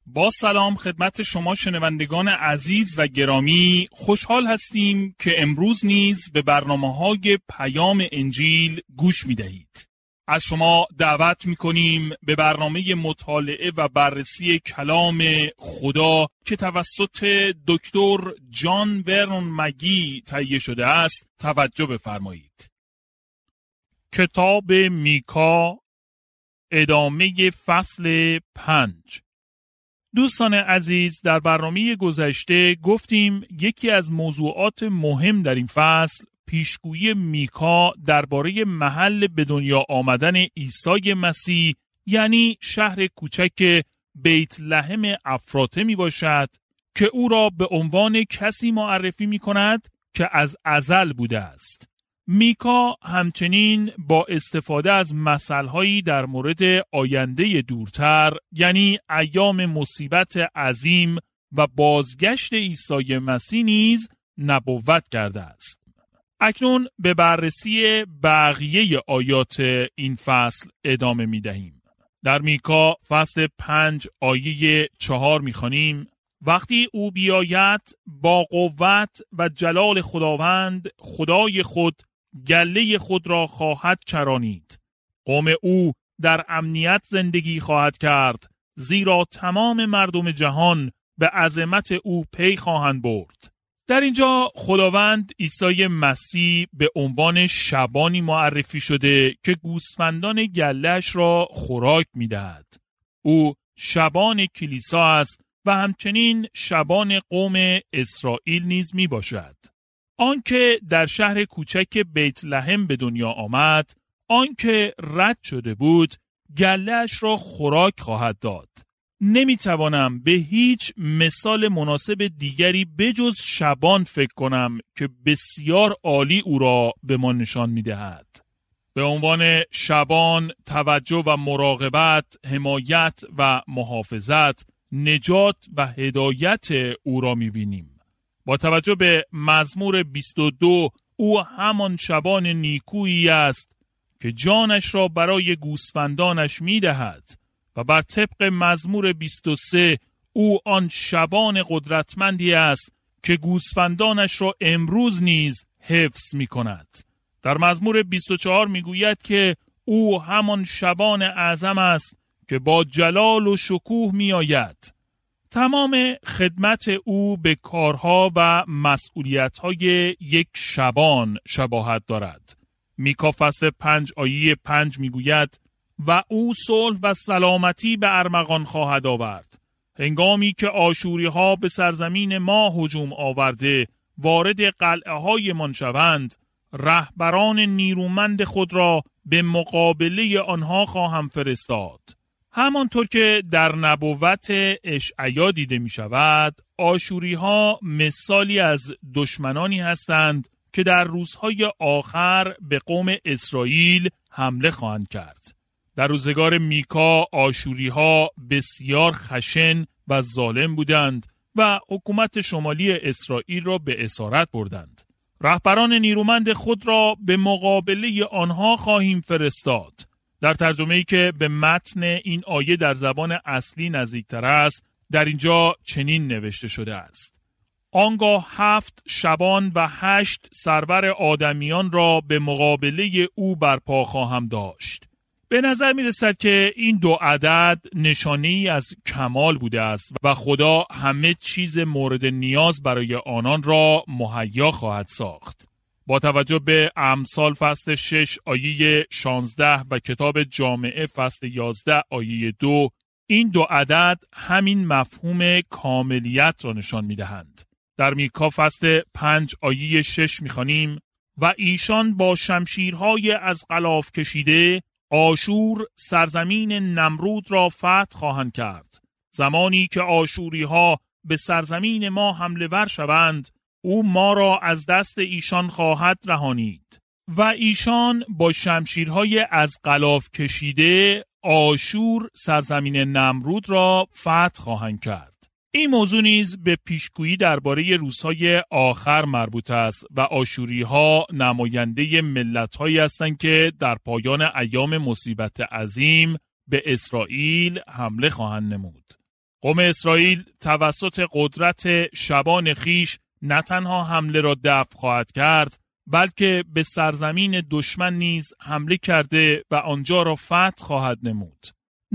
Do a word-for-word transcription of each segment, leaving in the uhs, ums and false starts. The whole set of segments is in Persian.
با سلام خدمت شما شنوندگان عزیز و گرامی، خوشحال هستیم که امروز نیز به برنامه‌های پیام انجیل گوش می‌دهید. از شما دعوت می‌کنیم به برنامه مطالعه و بررسی کلام خدا که توسط دکتر جان ورنون مگی تهیه شده است توجه بفرمایید. کتاب میکا، ادامه فصل پنج. دوستان عزیز، در برنامه گذشته گفتیم یکی از موضوعات مهم در این فصل پیشگویی میکا درباره محل به دنیا آمدن عیسی مسیح، یعنی شهر کوچک بیت لحم افراته می باشد که او را به عنوان کسی معرفی می کند که از ازل بوده است. میکا همچنین با استفاده از مثل‌هایی در مورد آینده دورتر، یعنی ایام مصیبت عظیم و بازگشت عیسی مسیح نیز نبوت کرده است. اکنون به بررسی بقیه آیات این فصل ادامه می دهیم. در میکا فصل پنج آیه چهار می خوانیم: وقتی او بیاید با قوت و جلال خداوند خدای خود گله خود را خواهد چرانید. قوم او در امنیت زندگی خواهد کرد، زیرا تمام مردم جهان به عظمت او پی خواهند برد. در اینجا خداوند عیسی مسیح به عنوان شبانی معرفی شده که گوسفندان گله‌اش را خوراک می‌دهد. او شبان کلیسا است و همچنین شبان قوم اسرائیل نیز میباشد. آنکه در شهر کوچک بیت لحم به دنیا آمد، آنکه رد شده بود، گله‌اش را خوراک خواهد داد. نمیتوانم به هیچ مثال مناسب دیگری بجز شبان فکر کنم که بسیار عالی او را به ما نشان میدهد. به عنوان شبان توجه و مراقبت، حمایت و محافظت، نجات و هدایت او را میبینیم. با توجه به مزمور بیست و دو، او همان شبان نیکویی است که جانش را برای گوسفندانش میدهد و بر طبق مزمور بیست و سه، او آن شبان قدرتمندی است که گوسفندانش را امروز نیز حفظ می کند. در مزمور بیست و چهار می گوید که او همان شبان اعظم است که با جلال و شکوه می آید. تمام خدمت او به کارها و مسئولیت‌های یک شبان شباهت دارد. میکا فصل پنج آیه پنج می گوید: و او صلح و سلامتی به ارمغان خواهد آورد. هنگامی که آشوری ها به سرزمین ما هجوم آورده وارد قلعه های من شوند، رهبران نیرومند خود را به مقابله آنها خواهم فرستاد. همانطور که در نبوت اشعیا دیده می شود، آشوری ها مثالی از دشمنانی هستند که در روزهای آخر به قوم اسرائیل حمله خواهند کرد. در روزگار میکا آشوری ها بسیار خشن و ظالم بودند و حکومت شمالی اسرائیل را به اسارت بردند. رهبران نیرومند خود را به مقابله آنها خواهیم فرستاد. در ترجمه‌ای که به متن این آیه در زبان اصلی نزدیکتر است، در اینجا چنین نوشته شده است: آنگاه هفت شبان و هشت سرور آدمیان را به مقابله او برپا خواهم داشت. به نظر می رسد که این دو عدد نشانه‌ای از کمال بوده است و خدا همه چیز مورد نیاز برای آنان را مهیا خواهد ساخت. با توجه به امثال فصل شش آیه شانزده و کتاب جامعه فصل یازده آیه دو، این دو عدد همین مفهوم کاملیت را نشان می دهند. در میکا فصل پنج آیه شش می خوانیم: و ایشان با شمشیرهای از غلاف کشیده آشور سرزمین نمرود را فتح خواهند کرد. زمانی که آشوری ها به سرزمین ما حمله ور شوند، او ما را از دست ایشان خواهد رهانید. و ایشان با شمشیرهای از غلاف کشیده آشور سرزمین نمرود را فتح خواهند کرد. این موضوع نیز به پیشگویی درباره روزهای آخر مربوط است و آشوری‌ها نماینده ملت‌هایی هستند که در پایان ایام مصیبت عظیم به اسرائیل حمله خواهند نمود. قوم اسرائیل توسط قدرت شبان خیش نه تنها حمله را دفع خواهد کرد، بلکه به سرزمین دشمن نیز حمله کرده و آنجا را فتح خواهد نمود.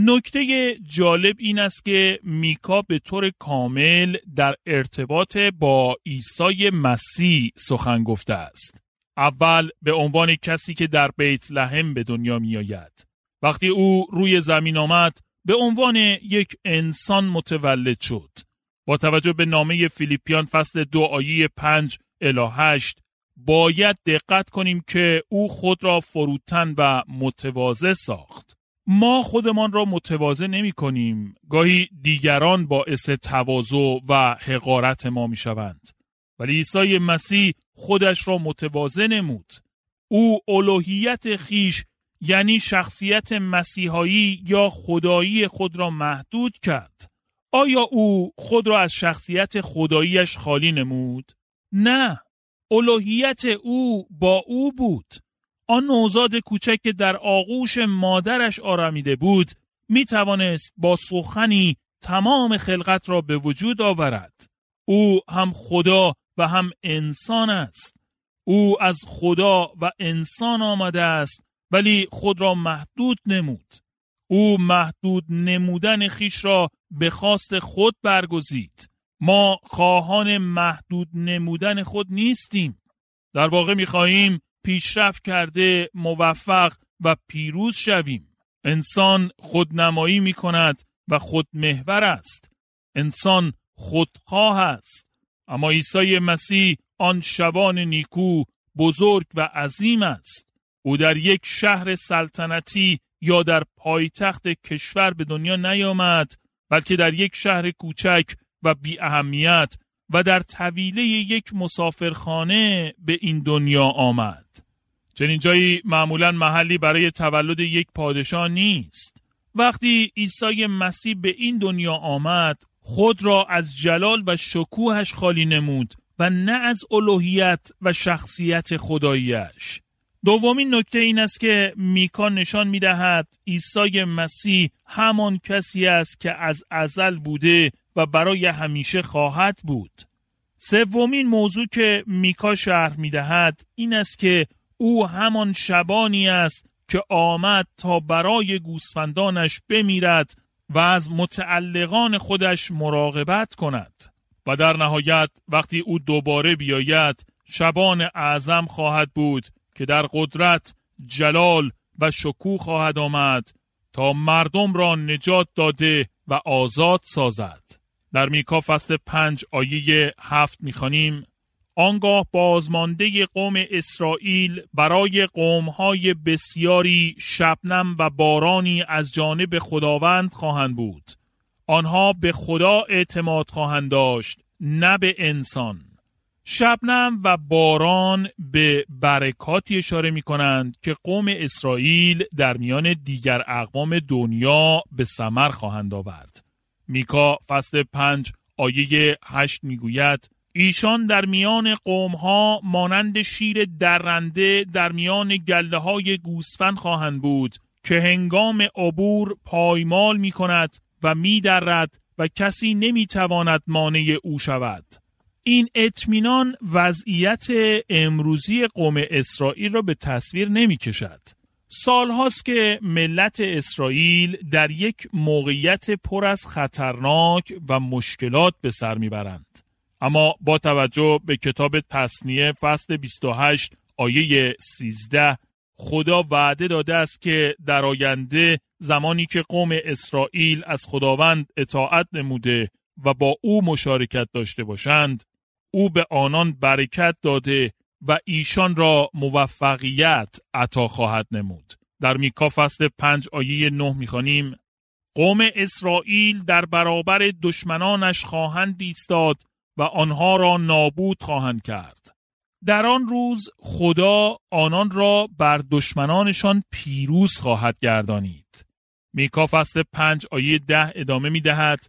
نکته جالب این است که میکا به طور کامل در ارتباط با عیسی مسیح سخن گفته است. اول به عنوان کسی که در بیت لحم به دنیا می آید. وقتی او روی زمین آمد به عنوان یک انسان متولد شد. با توجه به نامه فیلیپیان فصل دو آیه پنج الی هشت باید دقت کنیم که او خود را فروتن و متواضع ساخت. ما خودمان را متواضع نمی کنیم. گاهی دیگران باعث تواضع و حقارت ما می شوند. ولی عیسی مسیح خودش را متواضع نمود. او الوهیت خیش یعنی شخصیت مسیحایی یا خدایی خود را محدود کرد. آیا او خود را از شخصیت خداییش خالی نمود؟ نه. الوهیت او با او بود. آن نوزاد کوچک که در آغوش مادرش آرامیده بود می توانست با سخنی تمام خلقت را به وجود آورد. او هم خدا و هم انسان است. او از خدا و انسان آمده است ولی خود را محدود نمود. او محدود نمودن خیش را به خواست خود برگزید. ما خواهان محدود نمودن خود نیستیم. در واقع می‌خواهیم پیشرفت کرده، موفق و پیروز شویم. انسان خودنمایی می‌کند و خودمحور است. انسان خودخواه است. اما عیسی مسیح آن شبان نیکو، بزرگ و عظیم است. او در یک شهر سلطنتی یا در پایتخت کشور به دنیا نیامد، بلکه در یک شهر کوچک و بی اهمیت و در طویله یک مسافرخانه به این دنیا آمد. چنین جایی معمولاً محلی برای تولد یک پادشاه نیست. وقتی عیسی مسیح به این دنیا آمد، خود را از جلال و شکوهش خالی نمود و نه از الوهیت و شخصیت خداییش. دومین نکته این است که میکا نشان می‌دهد عیسی مسیح همان کسی است که از ازل بوده و برای همیشه خواهد بود. سومین موضوع که میکا شرح می‌دهد این است که او همان شبانی است که آمد تا برای گوسفندانش بمیرد و از متعلقان خودش مراقبت کند. و در نهایت وقتی او دوباره بیاید، شبان اعظم خواهد بود که در قدرت، جلال و شکوه خواهد آمد تا مردم را نجات داده و آزاد سازد. در میکا فصل پنج آیه هفت می‌خوانیم: آنگاه بازمانده قوم اسرائیل برای قوم‌های بسیاری شبنم و بارانی از جانب خداوند خواهند بود. آنها به خدا اعتماد خواهند داشت، نه به انسان. شبنم و باران به برکاتی اشاره می کنند که قوم اسرائیل در میان دیگر اقوام دنیا به ثمر خواهند آورد. میکا فصل پنج آیه هشت می گوید: ایشان در میان قومها مانند شیر درنده در میان گله های گوسفند خواهند بود که هنگام عبور پایمال می کند و می درد و کسی نمی تواند مانع او شود. این اطمینان وضعیت امروزی قوم اسرائیل را به تصویر نمی کشد. سال هاست که ملت اسرائیل در یک موقعیت پر از خطرناک و مشکلات به سر می برند. اما با توجه به کتاب تثنیه فصل بیست و هشت آیه سیزده خدا وعده داده است که در آینده زمانی که قوم اسرائیل از خداوند اطاعت نموده و با او مشارکت داشته باشند، او به آنان برکت داده و ایشان را موفقیت عطا خواهد نمود. در میکا فصل پنج آیه نه می‌خوانیم: قوم اسرائیل در برابر دشمنانش خواهند ایستاد و آنها را نابود خواهند کرد. در آن روز خدا آنان را بر دشمنانشان پیروز خواهد گردانید. میکا فصل پنج آیه ده ادامه می‌دهد: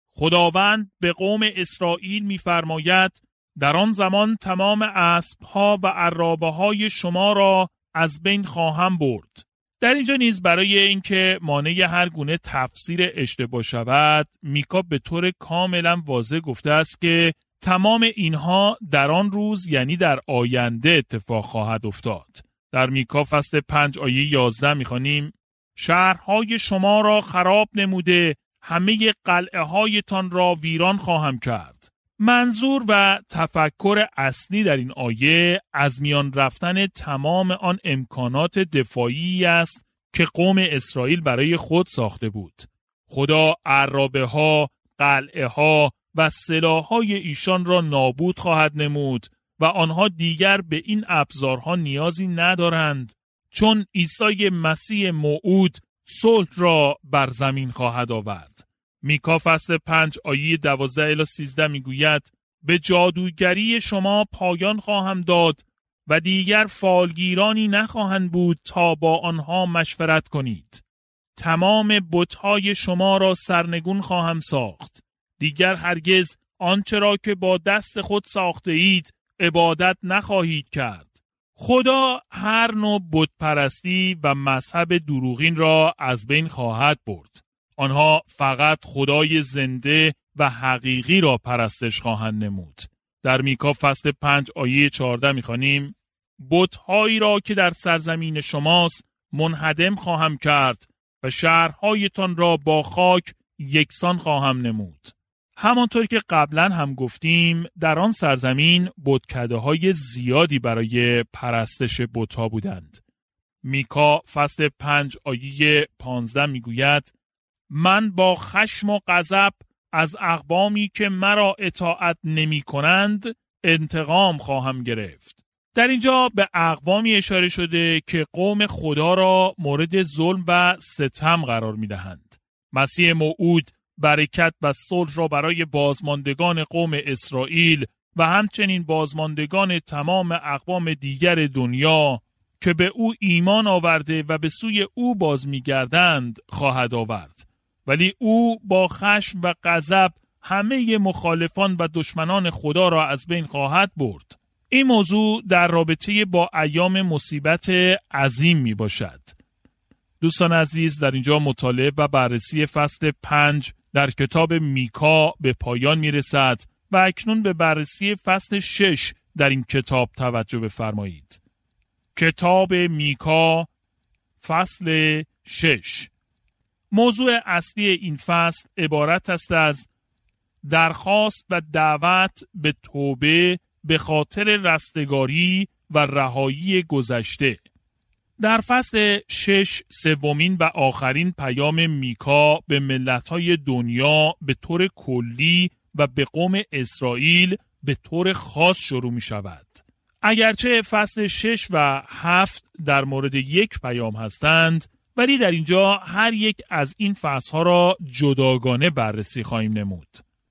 خداوند به قوم اسرائیل می‌فرماید در آن زمان تمام اسب‌ها و عرابه‌های شما را از بین خواهم برد. در اینجا نیز برای اینکه مانع هر گونه تفسیر اشتباه شود، میکا به طور کاملا واضح گفته است که تمام اینها در آن روز یعنی در آینده اتفاق خواهد افتاد. در میکا فصل پنج آیه یازده میخوانیم: شهرهای شما را خراب نموده، همه قلعه هایتان را ویران خواهم کرد. منظور و تفکر اصلی در این آیه از میان رفتن تمام آن امکانات دفاعی است که قوم اسرائیل برای خود ساخته بود. خدا عرابه ها، قلعه ها و سلاح های ایشان را نابود خواهد نمود و آنها دیگر به این ابزارها نیازی ندارند، چون عیسی مسیح موعود صلح را بر زمین خواهد آورد. میکا فصل پنج آیه دوازده الی سیزده میگوید: به جادوگری شما پایان خواهم داد و دیگر فالگیرانی نخواهند بود تا با آنها مشورت کنید. تمام بت‌های شما را سرنگون خواهم ساخت. دیگر هرگز آنچه را که با دست خود ساخته اید عبادت نخواهید کرد. خدا هر نوع بتپرستی و مذهب دروغین را از بین خواهد برد. آنها فقط خدای زنده و حقیقی را پرستش خواهند نمود. در میکا فصل پنج آیه چهارده میخوانیم: بت‌هایی را که در سرزمین شماست منهدم خواهم کرد و شهرهایتان را با خاک یکسان خواهم نمود. همانطور که قبلا هم گفتیم، در آن سرزمین بتکده‌های زیادی برای پرستش بت‌ها بودند. میکا فصل پنج آیه پانزده میگوید: من با خشم و غضب از اقوامی که مرا اطاعت نمی کنند انتقام خواهم گرفت. در اینجا به اقوامی اشاره شده که قوم خدا را مورد ظلم و ستم قرار می دهند. مسیح موعود برکت و صلح را برای بازماندگان قوم اسرائیل و همچنین بازماندگان تمام اقوام دیگر دنیا که به او ایمان آورده و به سوی او باز می گردند خواهد آورد. ولی او با خشم و غضب همه مخالفان و دشمنان خدا را از بین خواهد برد. این موضوع در رابطه با ایام مصیبت عظیم می باشد. دوستان عزیز، در اینجا مطالعه و بررسی فصل پنج در کتاب میکا به پایان می رسد و اکنون به بررسی فصل شش در این کتاب توجه بفرمایید. کتاب میکا فصل شش. موضوع اصلی این فصل عبارت است از درخواست و دعوت به توبه به خاطر رستگاری و رهایی گذشته. در فصل شش سومین و آخرین پیام میکا به ملت‌های دنیا به طور کلی و به قوم اسرائیل به طور خاص شروع می شود. اگرچه فصل شش و هفت در مورد یک پیام هستند، ولی در اینجا هر یک از این فصلها را جداگانه بررسی خواهیم نمود.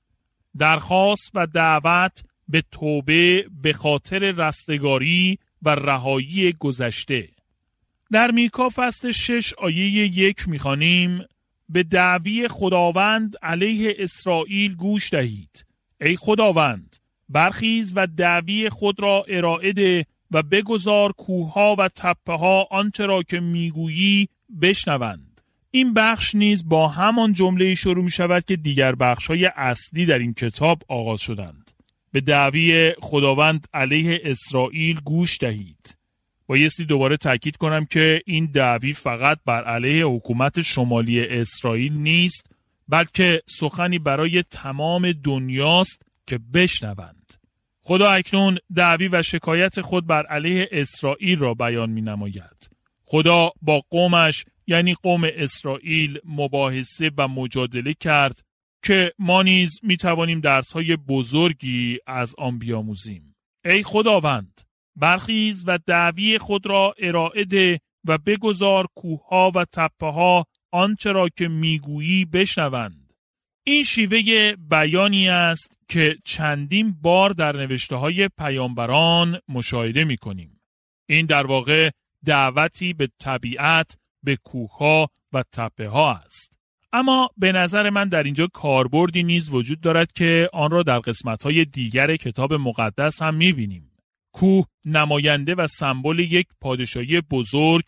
درخواست و دعوت به توبه به خاطر رستگاری و رهایی گذشته. در میکا فصل شش آیه یک میخوانیم: به دعوی خداوند علیه اسرائیل گوش دهید. ای خداوند، برخیز و دعوی خود را ارائه ده و بگذار کوهها و تپه ها آنچه را که میگویی بشنوند. این بخش نیز با همان جمله شروع می شود که دیگر بخش های اصلی در این کتاب آغاز شدند. به دعوی خداوند علیه اسرائیل گوش دهید. بایستی دوباره تاکید کنم که این دعوی فقط بر علیه حکومت شمالی اسرائیل نیست، بلکه سخنی برای تمام دنیاست که بشنوند. خدا اکنون دعوی و شکایت خود بر علیه اسرائیل را بیان می نماید. خدا با قومش یعنی قوم اسرائیل مباحثه و مجادله کرد که ما نیز می توانیم درس‌های بزرگی از آن بیاموزیم. ای خداوند، برخیز و دعوی خود را ارائه ده و بگذار کوهها و تپه‌ها آنچه را که میگویی بشنوند. این شیوه بیانی است که چندین بار در نوشته‌های پیامبران مشاهده می‌کنیم. این در واقع دعوتی به طبیعت، به کوهها و تپه‌ها است. اما به نظر من در اینجا کاربردی نیز وجود دارد که آن را در قسمت‌های دیگر کتاب مقدس هم می‌بینیم. کوه نماینده و سمبل یک پادشاهی بزرگ،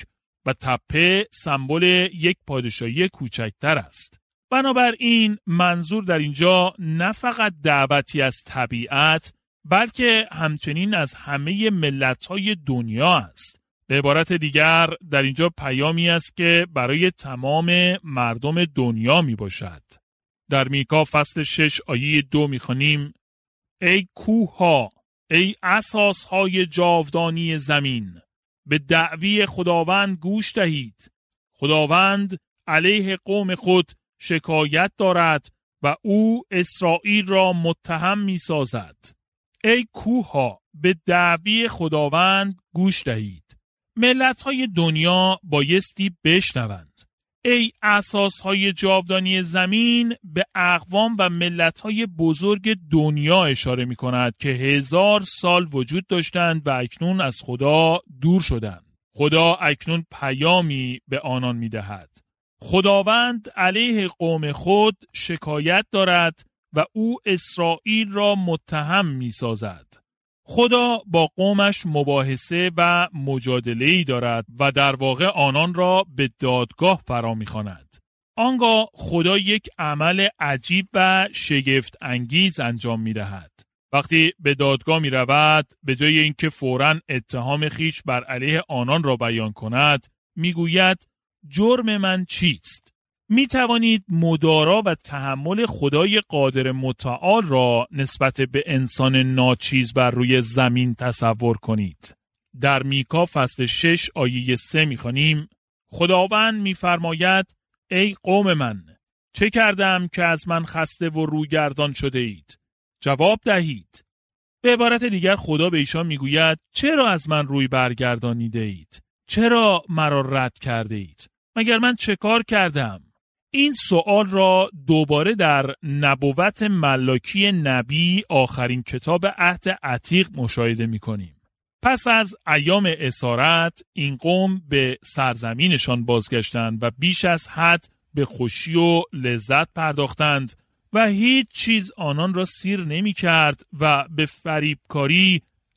و تپه سمبل یک پادشاهی کوچکتر است. بنابراین منظور در اینجا نه فقط دعوتی از طبیعت بلکه همچنین از همه ملت‌های دنیا است. به عبارت دیگر در اینجا پیامی است که برای تمام مردم دنیا می باشد. در میکا فصل شش آیه دو می خوانیم: ای کوه ها، ای اساس های جاودانی زمین، به دعوی خداوند گوش دهید. خداوند علیه قوم خود شکایت دارد و او اسرائیل را متهم می سازد. ای کوه ها، به دعوی خداوند گوش دهید. ملت های دنیا بایستی بشنوند. ای اساس های جاودانی زمین، به اقوام و ملت های بزرگ دنیا اشاره می کند که هزار سال وجود داشتند و اکنون از خدا دور شدند. خدا اکنون پیامی به آنان می دهد. خداوند علیه قوم خود شکایت دارد و او اسرائیل را متهم می سازد. خدا با قومش مباحثه و مجادله‌ای دارد و در واقع آنان را به دادگاه فرا می‌خواند. آنگاه خدا یک عمل عجیب و شگفت انگیز انجام می‌دهد. وقتی به دادگاه می‌رود، به جای اینکه فوراً اتهام خیش بر علیه آنان را بیان کند، می‌گوید جرم من چیست؟ می توانید مدارا و تحمل خدای قادر متعال را نسبت به انسان ناچیز بر روی زمین تصور کنید. در میکا فصل شش آیه سه می خوانیم: خداوند می فرماید ای قوم من، چه کردم که از من خسته و روگردان شده اید؟ جواب دهید. به عبارت دیگر خدا به ایشان می گوید چرا از من روی برگردانیده اید؟ چرا مرا رد کرده اید؟ مگر من چه کار کردم؟ این سوال را دوباره در نبوت ملاکی نبی، آخرین کتاب عهد عتیق، مشاهده می کنیم. پس از ایام اسارت این قوم به سرزمینشان بازگشتند و بیش از حد به خوشی و لذت پرداختند و هیچ چیز آنان را سیر نمی کرد و به فریبکاری،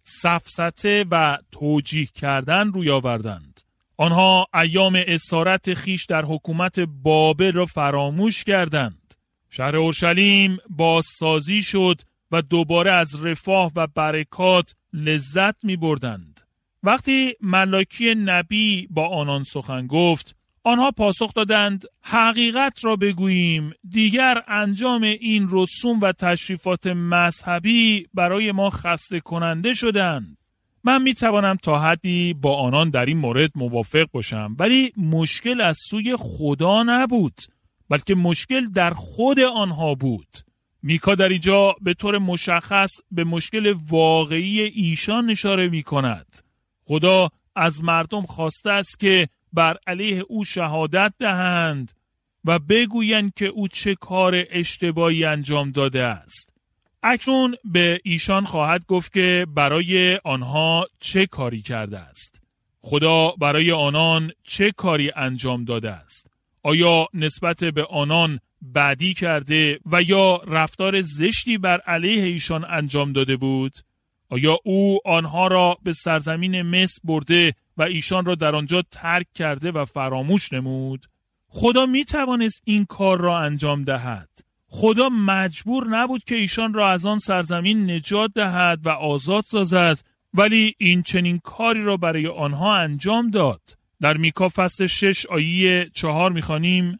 سفسطه و توجیه کردن روی آوردند. آنها ایام اسارت خیش در حکومت بابل را فراموش کردند. شهر اورشلیم بازسازی شد و دوباره از رفاه و برکات لذت می بردند. وقتی ملاکی نبی با آنان سخن گفت، آنها پاسخ دادند حقیقت را بگوییم، دیگر انجام این رسوم و تشریفات مذهبی برای ما خسته کننده شدند. من می توانم تا حدی با آنان در این مورد موافق باشم، ولی مشکل از سوی خدا نبود، بلکه مشکل در خود آنها بود. میکا در اینجا به طور مشخص به مشکل واقعی ایشان اشاره می کند. خدا از مردم خواسته است که بر علیه او شهادت دهند و بگویند که او چه کار اشتباهی انجام داده است. اکنون به ایشان خواهد گفت که برای آنها چه کاری کرده است. خدا برای آنان چه کاری انجام داده است؟ آیا نسبت به آنان بدی کرده و یا رفتار زشتی بر علیه ایشان انجام داده بود؟ آیا او آنها را به سرزمین مصر برده و ایشان را در آنجا ترک کرده و فراموش نمود؟ خدا می توانست این کار را انجام دهد. خدا مجبور نبود که ایشان را از آن سرزمین نجات دهد و آزاد سازد، ولی این چنین کاری را برای آنها انجام داد. در میکا فصل شش آیه چهار می‌خوانیم: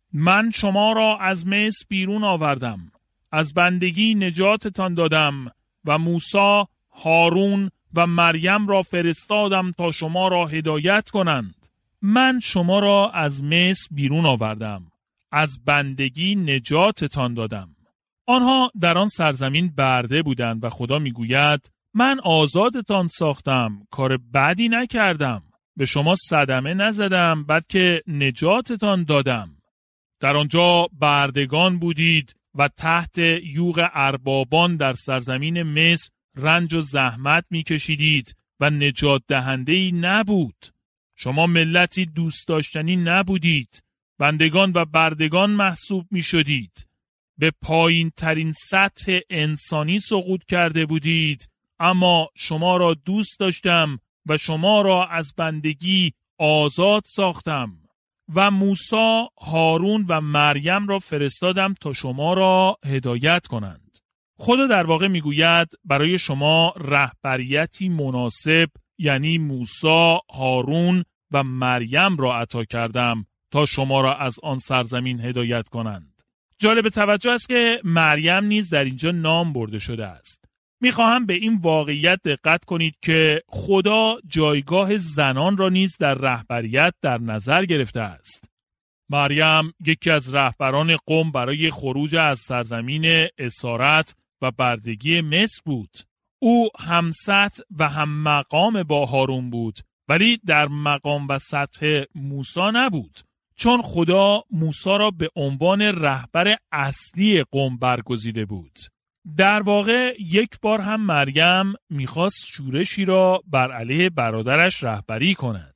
من شما را از مصر بیرون آوردم، از بندگی نجاتتان دادم و موسی، هارون و مریم را فرستادم تا شما را هدایت کنند. من شما را از مصر بیرون آوردم، از بندگی نجاتتان دادم. آنها در آن سرزمین برده بودند و خدا میگوید من آزادتان ساختم، کار بدی نکردم، به شما صدمه نزدم، بلکه نجاتتان دادم. در آنجا بردگان بودید و تحت یوغ اربابان در سرزمین مصر رنج و زحمت میکشیدید و نجات دهنده‌ای نبود. شما ملتی دوست داشتنی نبودید، بندگان و بردگان محسوب می شدید. به پایین ترین سطح انسانی سقوط کرده بودید، اما شما را دوست داشتم و شما را از بندگی آزاد ساختم و موسی، هارون و مریم را فرستادم تا شما را هدایت کنند. خدا در واقع میگوید برای شما رهبریتی مناسب، یعنی موسی، هارون و مریم را عطا کردم تا شما را از آن سرزمین هدایت کنند. جالب توجه است که مریم نیز در اینجا نام برده شده است. میخواهم به این واقعیت دقت کنید که خدا جایگاه زنان را نیز در رهبریت در نظر گرفته است. مریم یکی از رهبران قوم برای خروج از سرزمین اسارت و بردگی مصر بود. او هم سطح و هم مقام با هارون بود، ولی در مقام و سطح موسی نبود، چون خدا موسی را به عنوان رهبر اصلی قوم برگزیده بود. در واقع یک بار هم مریم میخواست شورشی را بر علیه برادرش رهبری کند.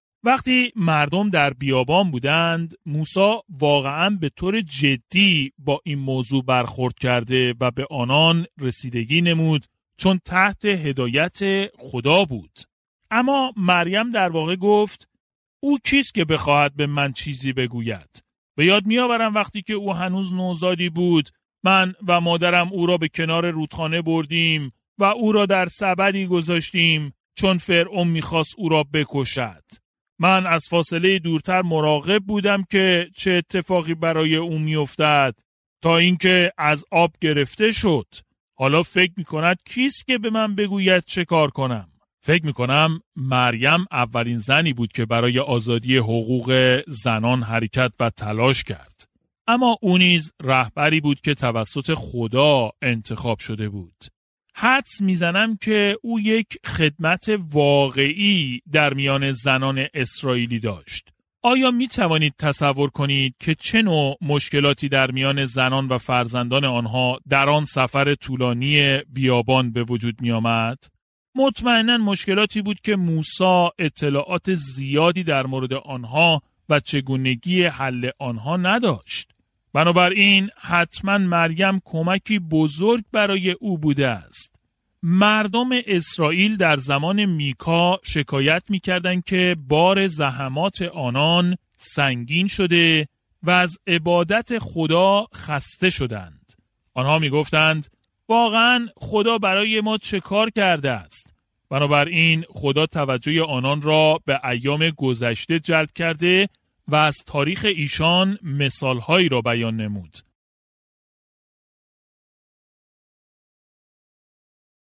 وقتی مردم در بیابان بودند، موسی واقعاً به طور جدی با این موضوع برخورد کرده و به آنان رسیدگی نمود، چون تحت هدایت خدا بود. اما مریم در واقع گفت او کیست که بخواهد به من چیزی بگوید؟ به یاد میآورم وقتی که او هنوز نوزادی بود، من و مادرم او را به کنار رودخانه بردیم و او را در سبدی گذاشتیم، چون فرعون میخواست او را بکشد. من از فاصله دورتر مراقب بودم که چه اتفاقی برای او میافتد، تا اینکه از آب گرفته شد. حالا فکر میکند کیست که به من بگوید چه کار کنم؟ فکر میکنم مریم اولین زنی بود که برای آزادی حقوق زنان حرکت و تلاش کرد. اما او نیز رهبری بود که توسط خدا انتخاب شده بود. حدس میزنم که او یک خدمت واقعی در میان زنان اسرائیلی داشت. آیا می توانید تصور کنید که چه نوع مشکلاتی در میان زنان و فرزندان آنها در آن سفر طولانی بیابان به وجود می آمد؟ مطمئناً مشکلاتی بود که موسی اطلاعات زیادی در مورد آنها و چگونگی حل آنها نداشت. بنابراین حتما مریم کمکی بزرگ برای او بوده است. مردم اسرائیل در زمان میکا شکایت می‌کردند که بار زحمات آنان سنگین شده و از عبادت خدا خسته شدند. آنها می‌گفتند واقعاً خدا برای ما چه کار کرده است؟ بنابراین خدا توجه آنان را به ایام گذشته جلب کرده و از تاریخ ایشان مثالهایی را بیان نمود.